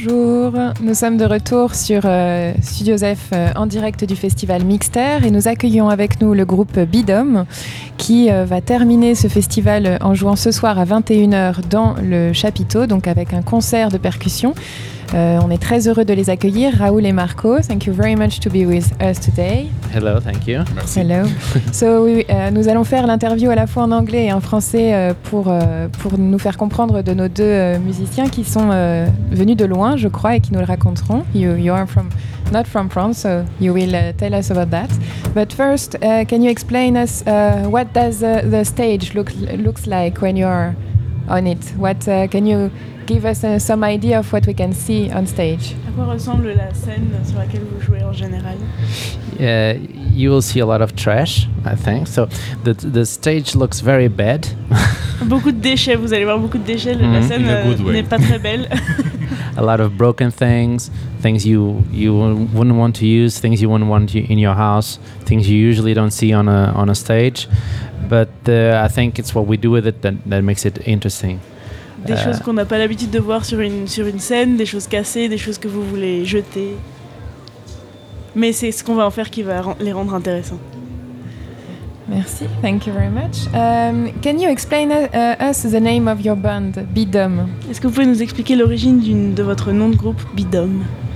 Bonjour, nous sommes de retour sur Studio Zef en direct du festival Mixter et nous accueillons avec nous le groupe Bidom qui va terminer ce festival en jouant ce soir à 21h dans le chapiteau, donc avec un concert de percussion. On est très heureux de les accueillir, Raoul et Marco. Thank you very much to be with us today. Hello, thank you. Merci. Hello. So nous allons faire l'interview à la fois en anglais et en français pour nous faire comprendre de nos deux musiciens qui sont venus de loin, je crois, et qui nous le raconteront. You are not from France, so you will tell us about that. But first, can you explain us what does the stage looks like when you are on it? Can you give us some idea of what we can see on stage? À quoi ressemble la scène sur laquelle vous jouez en général? You will see a lot of trash, I think. So the stage looks very bad. Beaucoup de déchets, vous allez voir beaucoup de déchets. La scène n'est pas très belle. A lot of broken things you wouldn't want to use, things you wouldn't want in your house, things you usually don't see on a stage. But I think it's what we do with it that makes it interesting. Des choses qu'on n'a pas l'habitude de voir sur une scène, des choses cassées, des choses que vous voulez jeter. Mais c'est ce qu'on va en faire qui va les rendre intéressants. Merci, thank you very much. Can you explain us the name of your band, Bidom? Est-ce que vous pouvez nous expliquer l'origine de votre nom de groupe, Bidom?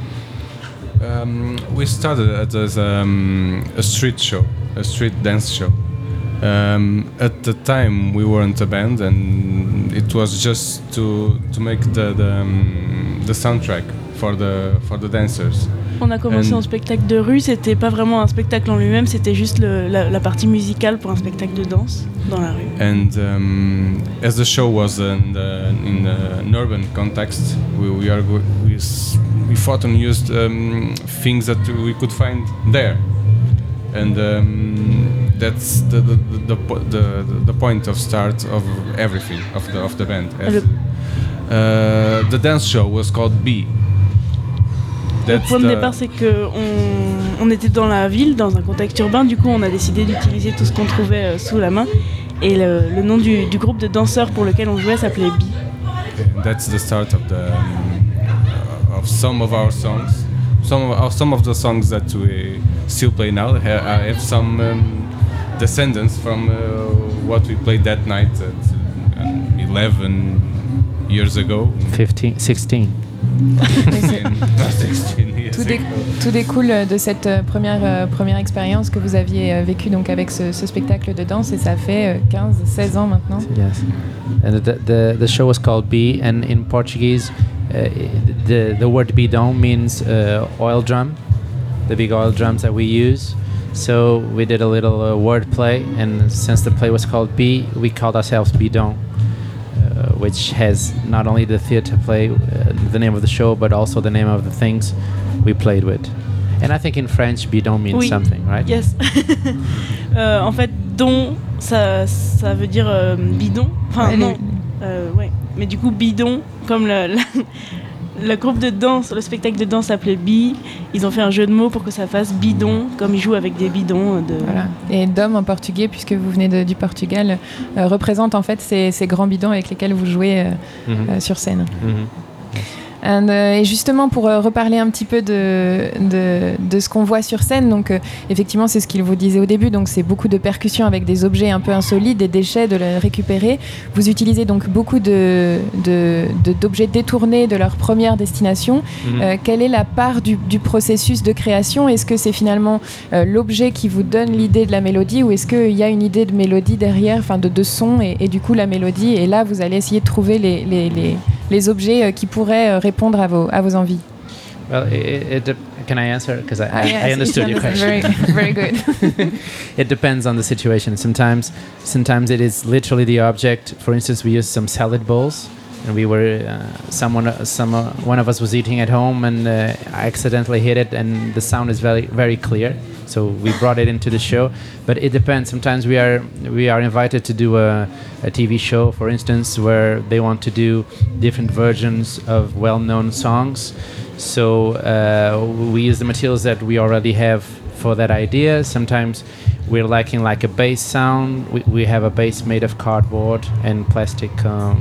We started as a street show, a street dance show. At the time, we weren't a band, and it was just to make the soundtrack for the dancers. On a commencé en spectacle de rue, c'était pas vraiment un spectacle en lui-même, c'était juste la partie musicale pour un spectacle de danse dans la rue. And as the show was in an urban context, we thought and used things that we could find there, and that's the point of start of everything of the band. The dance show was called B. Le point de départ, c'est qu'on était dans la ville, dans un contexte urbain, du coup on a décidé d'utiliser tout ce qu'on trouvait sous la main, et le nom du groupe de danseurs pour lequel on jouait s'appelait B. That's the start of some of our songs. Some of the songs that we still play now have some descendants from what we played that night at 11 years ago. 16. Tout découle de cette première expérience que vous aviez vécue donc avec ce spectacle de danse, et ça fait 15-16 ans maintenant. Yes. And the show was called B, and in Portuguese the word bidão means oil drum, the big oil drums that we use. So we did a little word play, and since the play was called B, we called ourselves Bidão, which has not only the theater play, the name of the show, but also the name of the things we played with. And I think in French, bidon means something, right? Yes. En fait, don, ça veut dire bidon. Enfin, non. Ouais. Mais du coup, bidon, comme le groupe de danse, le spectacle de danse s'appelait B, ils ont fait un jeu de mots pour que ça fasse bidon, comme ils jouent avec des bidons. Voilà. Et dom en portugais, puisque vous venez du Portugal, représente en fait ces grands bidons avec lesquels vous jouez sur scène. Et justement, pour reparler un petit peu de ce qu'on voit sur scène, donc effectivement c'est ce qu'il vous disait au début, donc c'est beaucoup de percussions avec des objets un peu insolites, des déchets, de les récupérer. Vous utilisez donc beaucoup d'objets détournés de leur première destination. Quelle est la part du processus de création? Est-ce que c'est finalement l'objet qui vous donne l'idée de la mélodie, ou est-ce qu'il y a une idée de mélodie derrière, enfin de son, et du coup la mélodie, et là vous allez essayer de trouver les objets qui pourraient répondre à vos envies? Well, can I answer? Because I understood your question. Very good. It depends on the situation. Sometimes it is literally the object. For instance, we used some salad bowls, and we were one of us was eating at home, and I accidentally hit it, and the sound is very, very clear. So we brought it into the show. But it depends. Sometimes we are invited to do a TV show, for instance, where they want to do different versions of well-known songs. So we use the materials that we already have for that idea. Sometimes we're lacking like a bass sound. We have a bass made of cardboard and plastic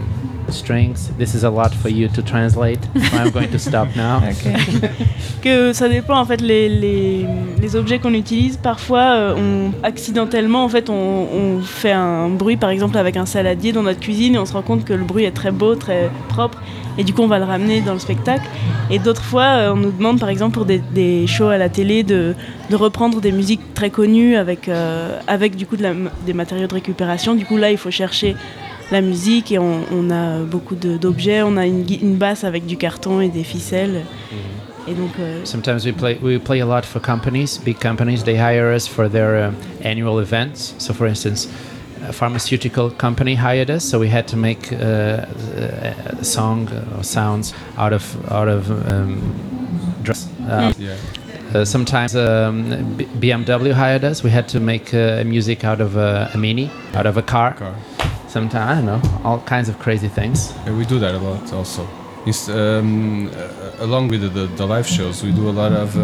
strings. This is a lot for you to translate. So I'm going to stop now. Okay. Que ça dépend en fait les objets qu'on utilise. Parfois, accidentellement en fait on fait un bruit par exemple avec un saladier dans notre cuisine et on se rend compte que le bruit est très beau, très propre et du coup on va le ramener dans le spectacle. Et d'autres fois, on nous demande par exemple pour des shows à la télé de reprendre des musiques très connues avec du coup des matériaux de récupération. Du coup là il faut chercher la musique et on a beaucoup d'objets. On a une basse avec du carton et des ficelles. Et donc, sometimes we play a lot for companies, big companies. They hire us for their annual events. So, for instance, a pharmaceutical company hired us, so we had to make a song or sounds out of drugs. Sometimes BMW hired us. We had to make music out of a Mini, out of a car. Sometimes, I don't know, all kinds of crazy things. Yeah, we do that a lot also. It's, along with the live shows, we do a lot of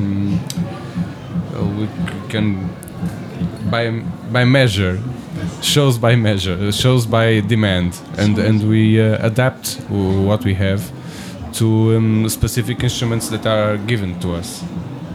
we can by measure, shows by measure, shows by demand, and we adapt what we have to specific instruments that are given to us.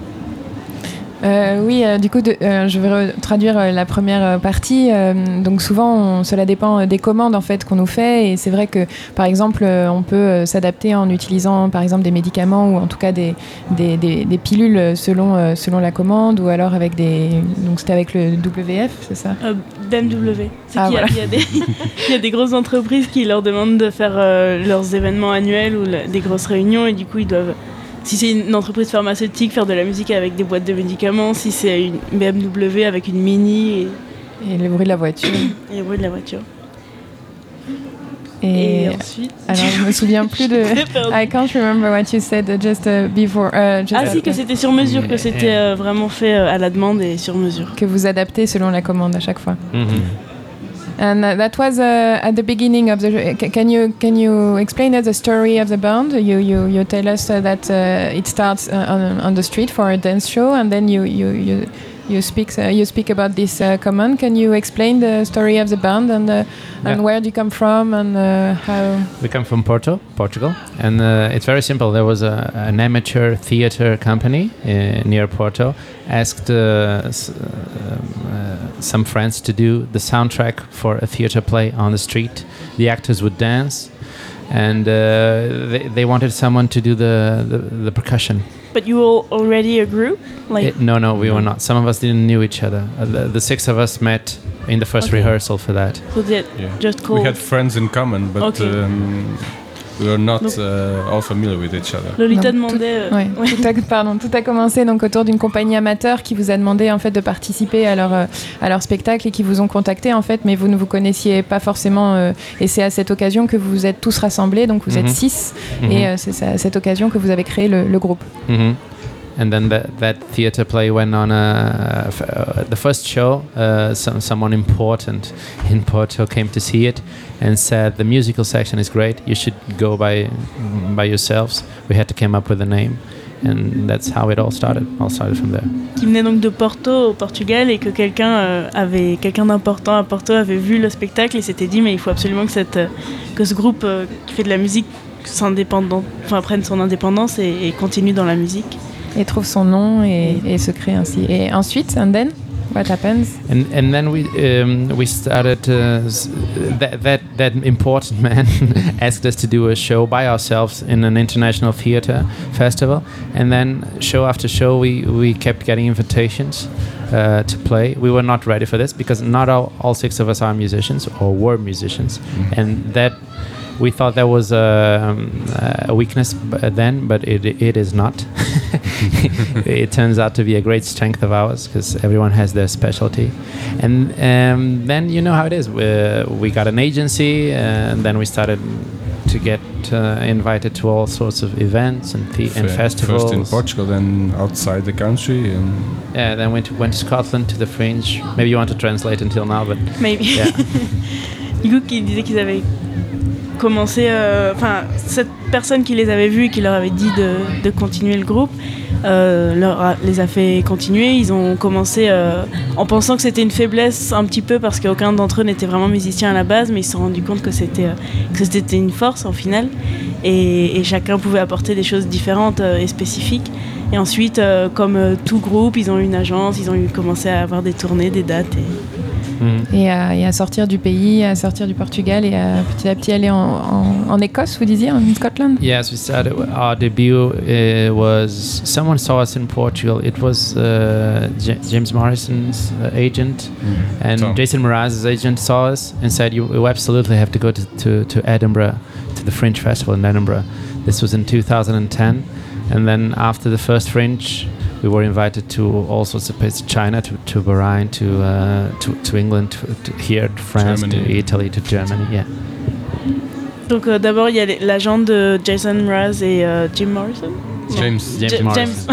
Oui, du coup, je vais traduire la première partie. Donc souvent, cela dépend des commandes en fait qu'on nous fait, et c'est vrai que, par exemple, on peut s'adapter en utilisant, par exemple, des médicaments ou en tout cas des pilules selon la commande, ou alors avec donc c'était avec le WF, c'est ça? BMW. Voilà. Il y a des grosses entreprises qui leur demandent de faire leurs événements annuels ou des grosses réunions, et du coup ils doivent. Si c'est une entreprise pharmaceutique, faire de la musique avec des boîtes de médicaments. Si c'est une BMW avec une Mini. Et le bruit de la voiture. Et le bruit de la voiture. Et ensuite... Alors, je me souviens plus de... I can't remember what you said just before... si, que c'était sur mesure, que c'était vraiment fait à la demande et sur mesure. Que vous adaptez selon la commande à chaque fois. And that was at the beginning of the. Can you explain us the story of the band? You tell us that it starts on the street for a dance show, and then you speak about this command. Can you explain the story of the band and where do you come from and how? We come from Porto, Portugal, and it's very simple. There was an amateur theater company near Porto asked some friends to do the soundtrack for a theater play on the street. The actors would dance, and they wanted someone to do the percussion. But you were already a group? No, we were not. Some of us didn't know each other. The six of us met in the first rehearsal for that. So just cool. We had friends in common, but we were not all familiar with each other. Lolita demandait... Tout a commencé donc autour d'une compagnie amateur qui vous a demandé en fait de participer à leur spectacle, et qui vous ont contacté en fait, mais vous ne vous connaissiez pas forcément, et c'est à cette occasion que vous vous êtes tous rassemblés, donc vous êtes 6, et c'est à cette occasion que vous avez créé le groupe. And then that theater play went on the first show. Someone important in Porto came to see it and said, the musical section is great, you should go by yourselves. We had to come up with a name, and that's how it all started from there. Qui venait donc de Porto au Portugal, et que quelqu'un d'important à Porto avait vu le spectacle et s'était dit mais il faut absolument que ce groupe qui fait de la musique prenne son indépendance et continue dans la musique. Et trouve son nom et se crée ainsi. Et ensuite, and then, what happens? And then we started. That important man asked us to do a show by ourselves in an international theater festival, and then show after show we kept getting invitations to play. We were not ready for this because not all 6 of us are musicians or were musicians, and that. We thought there was a weakness then, but it is not. It turns out to be a great strength of ours because everyone has their specialty. And then you know how it is. We got an agency, and then we started to get invited to all sorts of events and festivals. First in Portugal, then outside the country. Then went to Scotland to the Fringe. Maybe you want to translate until now, but maybe. Yeah. Du coup, qui disait qu'ils avaient commencé, cette personne qui les avait vus et qui leur avait dit de continuer le groupe les a fait continuer. Ils ont commencé en pensant que c'était une faiblesse un petit peu parce qu'aucun d'entre eux n'était vraiment musicien à la base, mais ils se sont rendus compte que c'était une force au final, et chacun pouvait apporter des choses différentes et spécifiques. Et ensuite, comme tout groupe, ils ont eu une agence, ils ont commencé à avoir des tournées, des dates. Et à sortir du pays, à sortir du Portugal et à petit à petit aller en Écosse, vous disiez, en Scotland? Yes, we started. Our debut was someone saw us in Portugal. It was James Morrison's agent, and Jason Mraz's agent saw us and said, "You absolutely have to go to Edinburgh, to the Fringe Festival in Edinburgh." This was in 2010, and then after the first Fringe, we were invited to all sorts of places: China, to Bahrain, to England, to here, to France, Germany. To Italy, to Germany. Yeah. Donc d'abord il y a l'agent de Jason Mraz et Jim Morrison. James Morrison.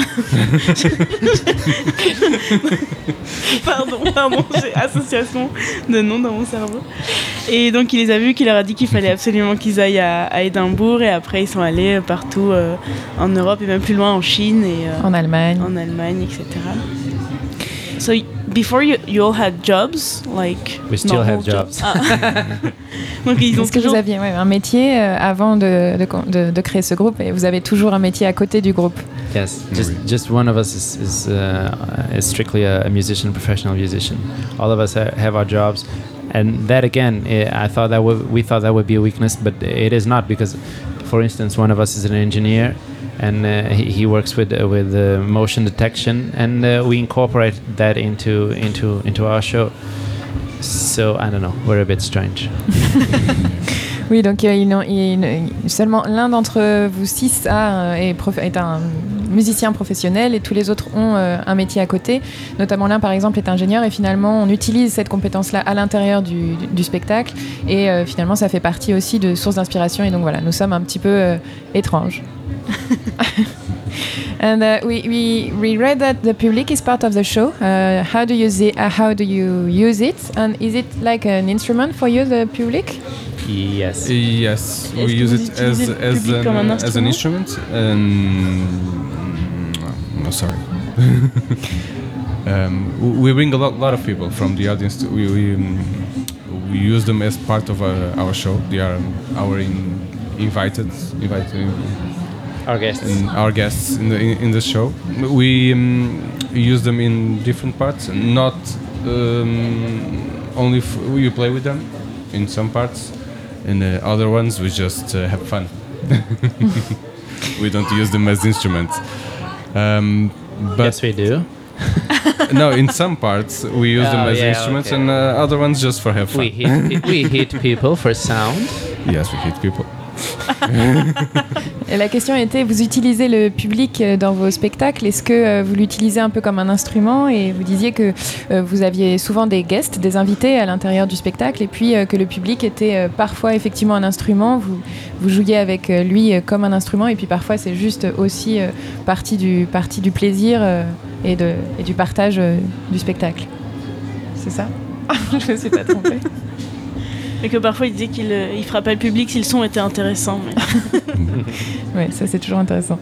Pardon, j'ai association de noms dans mon cerveau. Et donc il les a vus, qu'il leur a dit qu'il fallait absolument qu'ils aillent à Édimbourg, et après ils sont allés partout en Europe et même plus loin en Chine et en Allemagne, etc. So before you all had jobs, like we still have jobs. Donc ils ont Est-ce que vous aviez un métier avant de créer ce groupe, et vous avez toujours un métier à côté du groupe? Yes, just one of us is strictly a musician, professional musician. All of us have our jobs, and that again, we thought that would be a weakness, but it is not, because, for instance, one of us is an engineer, and he works with motion detection, and we incorporate that into our show. So I don't know, we're a bit strange. Oui, donc seulement l'un d'entre vous 6 est un musicien professionnel, et tous les autres ont un métier à côté. Notamment l'un, par exemple, est ingénieur, et finalement on utilise cette compétence-là à l'intérieur du spectacle, et finalement ça fait partie aussi de sources d'inspiration, et donc voilà, nous sommes un petit peu étranges. And we read that the public is part of the show. How do you use it? And is it like an instrument for you, the public? Yes. Yes, we use it as an instrument. Sorry. We bring a lot of people from the audience. We use them as part of our show. They are our invited. Our guests. And our guests in the show. We use them in different parts, not only we play with them in some parts, and the other ones we just have fun. We don't use them as instruments. But yes, we do. No, in some parts we use them as instruments, and other ones just for have fun. We hit people for sound. Yes, we hit people. Et la question était, vous utilisez le public dans vos spectacles, est-ce que vous l'utilisez un peu comme un instrument? Et vous disiez que vous aviez souvent des guests, des invités à l'intérieur du spectacle, et puis que le public était parfois effectivement un instrument, vous jouiez avec lui comme un instrument, et puis parfois c'est juste aussi partie du plaisir et du partage du spectacle. C'est ça? Je me suis pas trompée. Et que parfois il disait qu'il frappait le public si le son était intéressant. Oui, ça c'est toujours intéressant.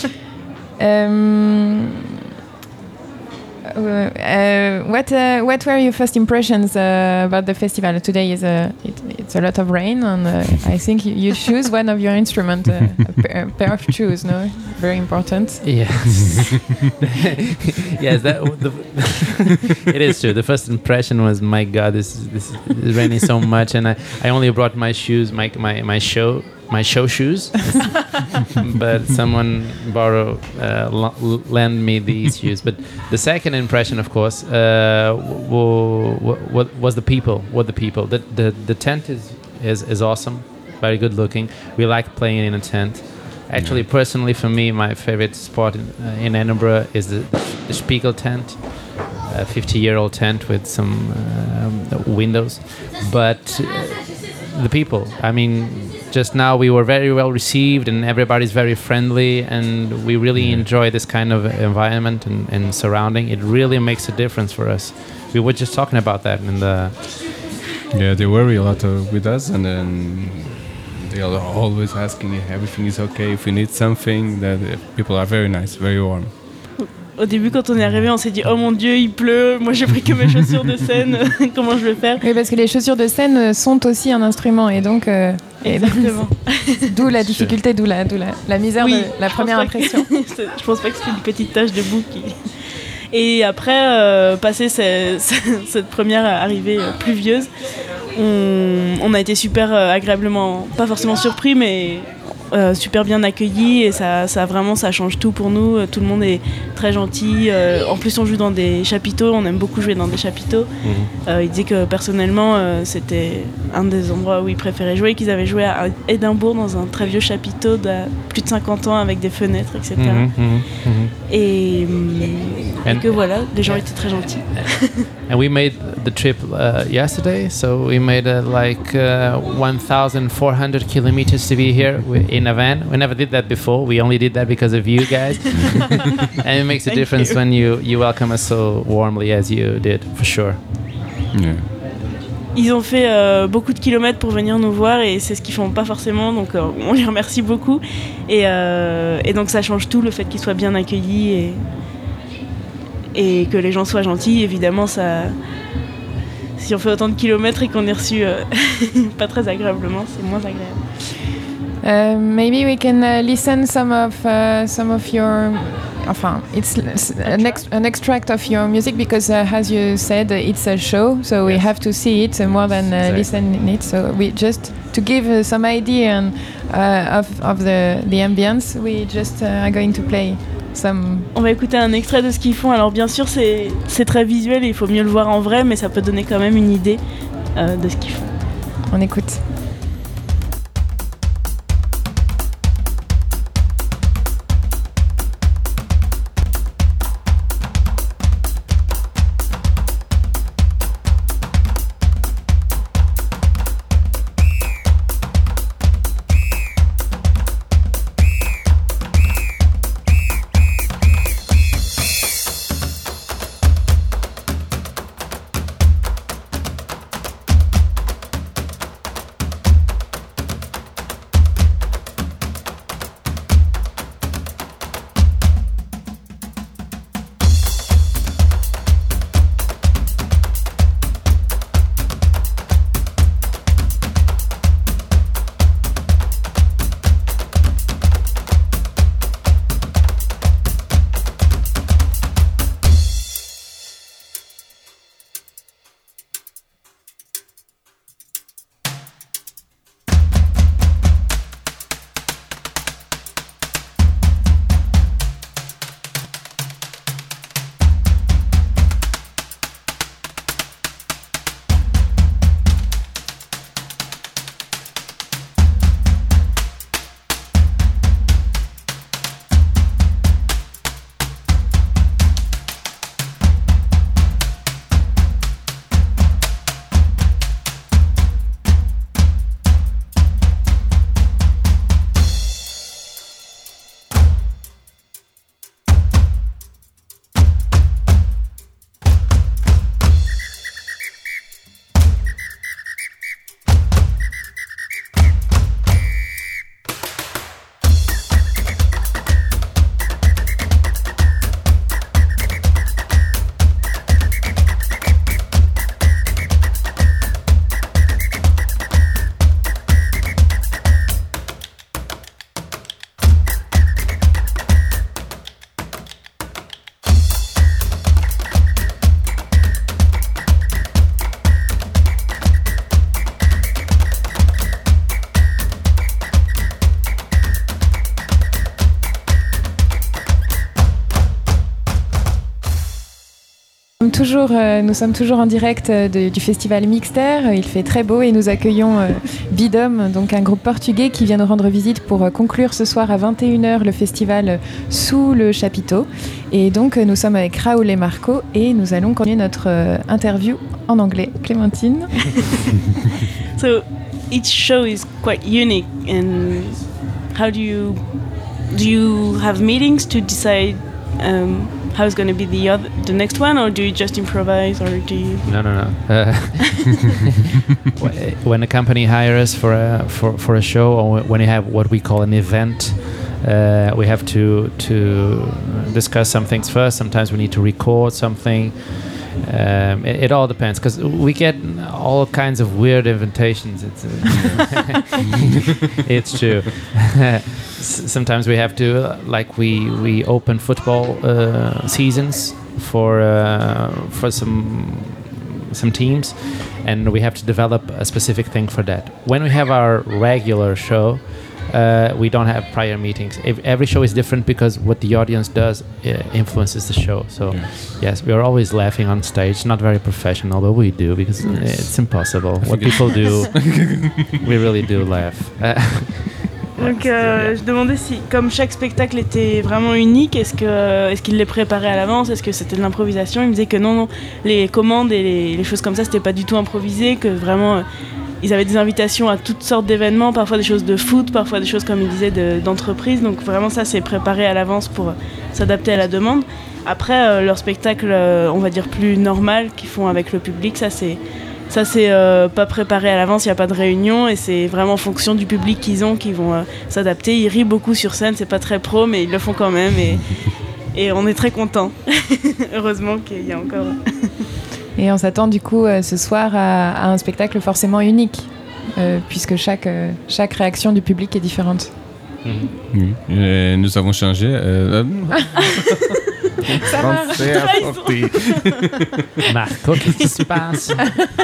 What were your first impressions about the festival? Today it's a lot of rain, and I think you choose one of your instruments, a pair of shoes, no? Very important. Yes. Yes, it is true. The first impression was, my God, this is raining so much, and I only brought my shoes, my show shoes, but someone lent me these shoes. But the second impression, of course, was the people. The tent is awesome, very good looking. We like playing in a tent. Actually, personally, for me, my favorite spot in Edinburgh is the Spiegel tent, a 50-year-old tent with some windows. But the people, I mean, just now we were very well received, and everybody's very friendly, and we really enjoy this kind of environment and surrounding. It really makes a difference for us. We were just talking about that in the... Yeah, they worry a lot with us, and then they are always asking if everything is okay, if we need something. That people are very nice, very warm. au début, quand on est arrivé, on s'est dit « Oh mon Dieu, il pleut, moi j'ai pris que mes chaussures de scène, comment je vais faire ?» Oui, parce que les chaussures de scène sont aussi un instrument, et donc... Exactement. D'où la difficulté, d'où la misère de la première impression. Je pense pas que c'était une petite tache de boue qui... Et après, passer cette première arrivée pluvieuse, on a été super agréablement, pas forcément surpris, mais super bien accueillis, et ça change tout pour nous. Tout le monde est très gentil. En plus, on joue dans des chapiteaux, on aime beaucoup jouer dans des chapiteaux. Il dit que personnellement, c'était un des endroits où il préférait jouer, qu'ils avaient joué à Édimbourg dans un très vieux chapiteau de plus de 50 ans avec des fenêtres, etc. Et que voilà, les gens étaient très gentils. And we made the trip yesterday, so we made 1,400 kilometers to be here in a van. We never did that before. We only did that because of you guys. And it makes a difference when you welcome us so warmly as you did, for sure. Yeah. Ils ont fait beaucoup de kilomètres pour venir nous voir, et c'est ce qu'ils font pas forcément, donc on les remercie beaucoup. Et donc ça change tout, le fait qu'ils soient bien accueillis et que les gens soient gentils. Évidemment, ça, si on fait autant de kilomètres et qu'on est reçu pas très agréablement, c'est moins agréable. Maybe we can listen some of your. It's an extract of your music, because as you said, it's a show, so we have to see it more than listen it. So we just to give some idea of the ambience, we just are going to play some. On va écouter un extrait de ce qu'ils font. Alors bien sûr, c'est très visuel et il faut mieux le voir en vrai, mais ça peut donner quand même une idée de ce qu'ils font. On écoute. Nous sommes toujours en direct du festival Mixter. Il fait très beau et nous accueillons Bidom, donc un groupe portugais qui vient nous rendre visite pour conclure ce soir à 21h le festival sous le chapiteau. Et donc nous sommes avec Raoul et Marco et nous allons continuer notre interview en anglais. Clémentine. So each show is quite unique, and how do you have meetings to decide how it's going to be the next one, or do you just improvise, or do you? No. When a company hires for a show, or when you have what we call an event, we have to discuss some things first. Sometimes we need to record something. It all depends, because we get all kinds of weird invitations. It's true. Sometimes we have to, like we open football seasons for some teams, and we have to develop a specific thing for that. When we have our regular show, we don't have prior meetings. Every show is different because what the audience does influences the show. So yes, we are always laughing on stage. Not very professional, but we do, because it's impossible. What people do, we really do laugh. Donc je demandais si, comme chaque spectacle était vraiment unique, est-ce qu'il les préparait à l'avance, est-ce que c'était de l'improvisation? Il me disait que non, les commandes et les choses comme ça, c'était pas du tout improvisé, que vraiment ils avaient des invitations à toutes sortes d'événements, parfois des choses de foot, parfois des choses, comme il disait, d'entreprise. Donc vraiment ça, c'est préparé à l'avance pour s'adapter à la demande. Après, leur spectacle, on va dire plus normal, qu'ils font avec le public, ça c'est pas préparé à l'avance, il n'y a pas de réunion, et c'est vraiment en fonction du public qu'ils ont qu'ils vont s'adapter. Ils rient beaucoup sur scène, c'est pas très pro, mais ils le font quand même, et on est très contents. Heureusement qu'il y a encore... Et on s'attend du coup ce soir à un spectacle forcément unique, puisque chaque réaction du public est différente. Oui. Nous avons changé. Ça marche. Marco, qu'est-ce qui se passe?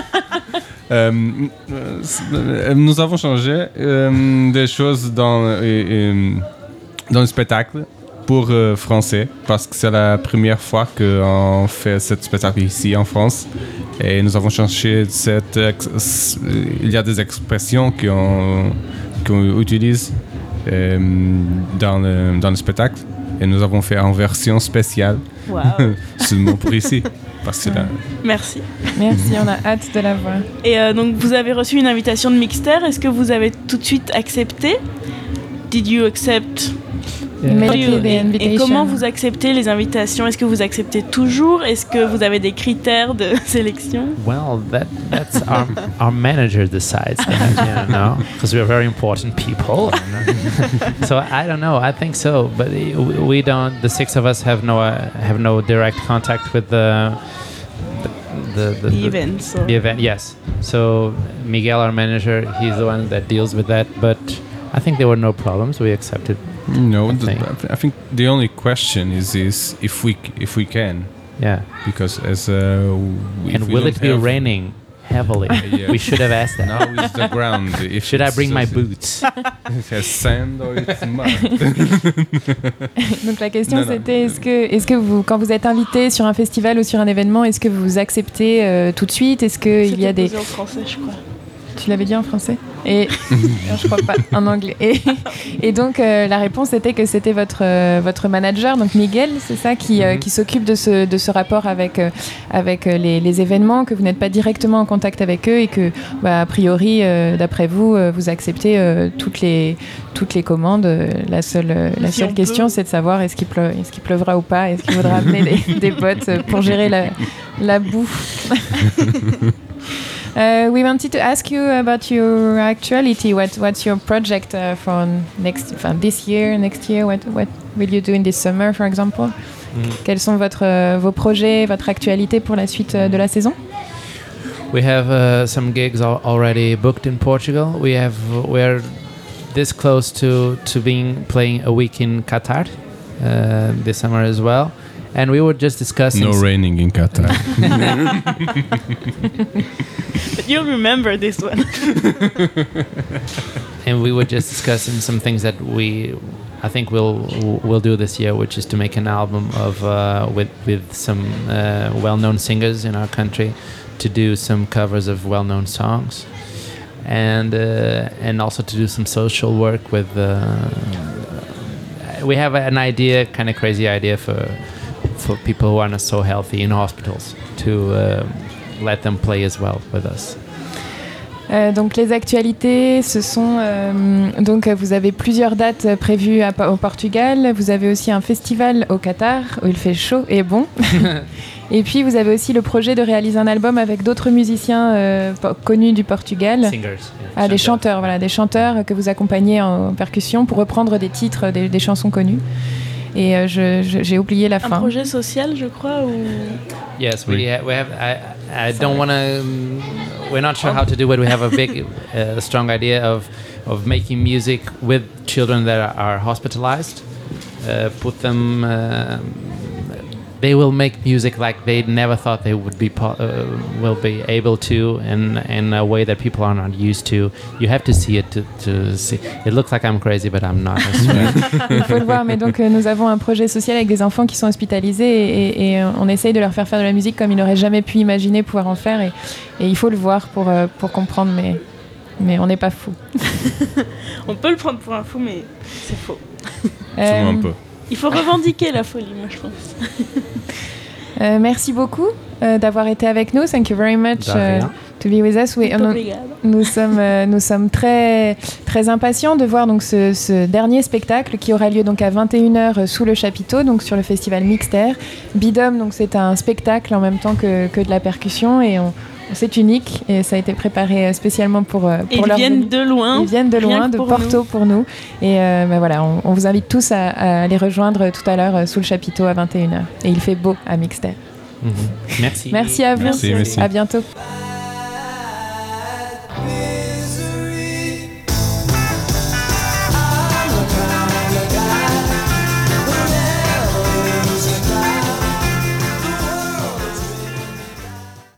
Nous avons changé des choses dans le spectacle pour français, parce que c'est la première fois qu'on fait ce spectacle ici en France, et nous avons changé il y a des expressions qu'on utilise dans le spectacle, et nous avons fait en version spéciale. Wow. Seulement pour ici. Merci. Merci, on a hâte de la voir. Et donc vous avez reçu une invitation de Mixter, est-ce que vous avez tout de suite accepté? Did you accept? Et comment vous acceptez les invitations? Est-ce que vous acceptez toujours? Est-ce que vous avez des critères de sélection? Well, that's our manager decides that, you know, because we're very important people. So I don't know. I think so, but we don't. The six of us have no direct contact with the events. The event, yes. So Miguel, our manager, he's the one that deals with that. But I think there were no problems. We accepted. No, I think the only question is if we can. Yeah. Because will it be raining heavily? Yeah. We should have asked that. Now it's the ground. Should I bring my boots? It has sand or it's mud. Donc la question c'était est-ce que vous, quand vous êtes invité sur un festival ou sur un événement, est-ce que vous acceptez tout de suite? Est-ce que il y a des... C'était posé en français, je crois. Tu l'avais dit en français? Et je crois pas, en anglais. Et donc la réponse était que c'était votre manager, donc Miguel, c'est ça, qui s'occupe de ce rapport avec les événements, que vous n'êtes pas directement en contact avec eux, et que a priori, d'après vous, vous acceptez toutes les commandes. La seule question, c'est de savoir est-ce qu'il pleuvra ou pas, est-ce qu'il faudra amener des bottes pour gérer la boue. We wanted to ask you about your actuality. What's your project for this year, next year? What will you do in this summer, for example? Quels sont vos projets, votre actualité pour la suite de la saison? We have some gigs already booked in Portugal. We're this close to playing a week in Qatar this summer as well. And we were just discussing... No raining in Qatar. But you'll remember this one. And we were just discussing some things that I think we'll do this year, which is to make an album of with some well-known singers in our country, to do some covers of well-known songs, and also to do some social work with... we have an idea, kind of crazy idea for people who are not so healthy in hospitals, to let them play as well with us. Donc les actualités, ce sont donc vous avez plusieurs dates prévues au Portugal. Vous avez aussi un festival au Qatar où il fait chaud et bon. Et puis vous avez aussi le projet de réaliser un album avec d'autres musiciens connus du Portugal. Singers. Yeah. Des chanteurs, voilà, des chanteurs que vous accompagnez en percussion pour reprendre des titres, des chansons connues. Et j'ai oublié la fin. Un projet social, je crois, ou... Yes, we have. I don't want to. We're not sure how to do it. We have a big, strong idea of making music with children that are hospitalized. Put them. They will make music like they never thought they would will be able to, in a way that people are not used to. You have to see it to see. It looks like I'm crazy, but I'm not. Il faut le voir, mais donc nous avons un projet social avec des enfants qui sont hospitalisés et on essaye de leur faire de la musique comme ils n'auraient jamais pu imaginer pouvoir en faire et il faut le voir pour comprendre, mais on n'est pas fou. On peut le prendre pour un fou, mais c'est faux. Un peu. Il faut revendiquer la folie, moi je pense. Merci beaucoup d'avoir été avec nous. Thank you very much to be with us. Nous sommes très, très impatients de voir donc ce dernier spectacle qui aura lieu donc à 21h sous le chapiteau, donc sur le festival Mixter. Bidum, donc c'est un spectacle en même temps que de la percussion et c'est unique et ça a été préparé spécialement pour leur Ils viennent de loin. Ils viennent de loin, de Porto pour nous. Et voilà, on vous invite tous à les rejoindre tout à l'heure sous le chapiteau à 21h. Et il fait beau à Mixter. Merci. Merci à vous. Merci. À bientôt.